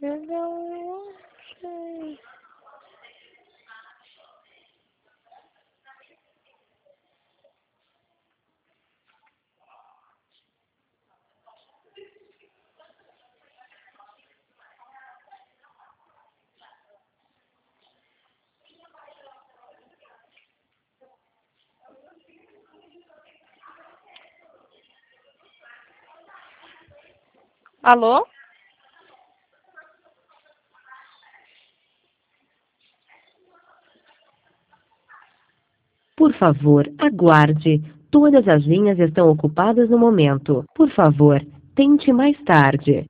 Eu não sei. Alô? Por favor, aguarde. Todas as linhas estão ocupadas no momento. Por favor, tente mais tarde.